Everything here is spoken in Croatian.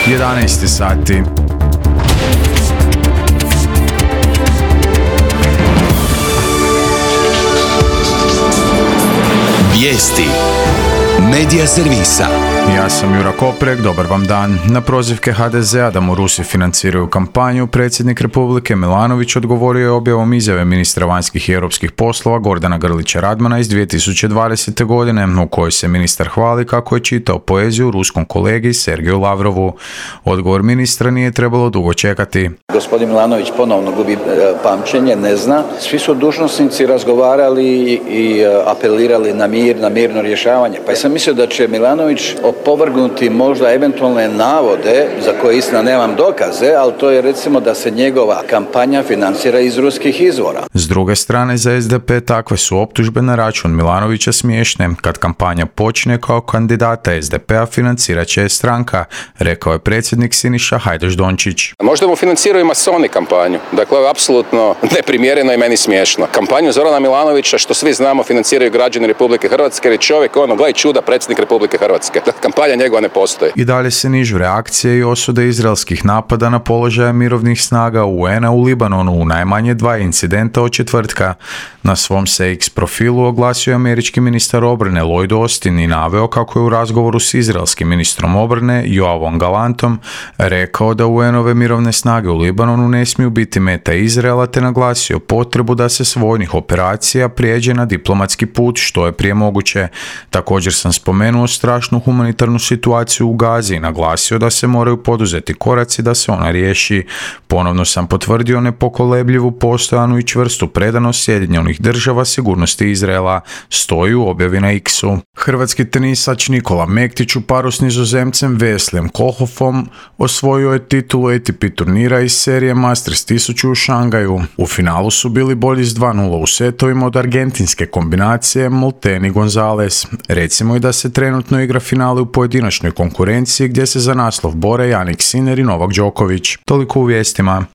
11 sati. Vijesti Medija servisa. Ja sam Jura Koprek, dobar vam dan. Na prozivke HDZ-a da mu Rusi financiraju kampanju, predsjednik Republike Milanović odgovorio je objavom izjave ministra vanjskih i europskih poslova Gordana Grlića Radmana iz 2020. godine, u kojoj se ministar hvali kako je čitao poeziju ruskom kolegi Sergeju Lavrovu. Odgovor ministra nije trebalo dugo čekati. Gospodin Milanović ponovno gubi pamćenje, ne zna. Svi su dužnosnici razgovarali i apelirali na mir, na mirno rješavanje. Pa sam mislio da će Milanović opovrgnuti možda eventualne navode za koje istina nemam dokaze, ali to je recimo da se njegova kampanja financira iz ruskih izvora. S druge strane, za SDP takve su optužbe na račun Milanovića smiješne. Kad kampanja počne, kao kandidata SDP-a financirat će je stranka, rekao je predsjednik Siniša Hajdaš Dončić. Možda mu financiraju masoni kampanju. Dakle, ovo je apsolutno neprimjereno i meni smiješno. Kampanju Zorana Milanovića, što svi znamo, financiraju građani Republike Hrvatske, jer je čovjek, gle čuda, predsjednik Republike Hrvatske. Kampanja njegova ne postoji. I dalje se nižu reakcije i osude izraelskih napada na položaje mirovnih snaga UN-a u Libanonu u najmanje 2 incidenta od četvrtka. Na svom se X profilu oglasio američki ministar obrane Lloyd Austin i naveo kako je u razgovoru s izraelskim ministrom obrane Yoavom Galantom rekao da UN-ove mirovne snage u Libanonu ne smiju biti meta Izraela, te naglasio potrebu da se s vojnih operacija prijeđe na diplomatski put što je prije moguće. Također sam spomenuo strašnu humanitarnu situaciju u Gazi i naglasio da se moraju poduzeti koraci da se ona riješi. Ponovno sam potvrdio nepokolebljivu, postojanu i čvrstu predanost Sjedinjenih država sigurnosti Izraela, stoji u objavi na X-u. Hrvatski tenisač Nikola Mektić u paru s Nizozemcem Veslem Kohlhoffom osvojio je titulu ATP turnira iz serije Masters 1000 u Šangaju. U finalu su bili bolji s 2-0 u setovima od argentinske kombinacije Molteni Gonzalez. Recimo i da se trenutno igra finale u pojedinačnoj konkurenciji gdje se za naslov bore Jannik Sinner i Novak Đoković. Toliko u vijestima.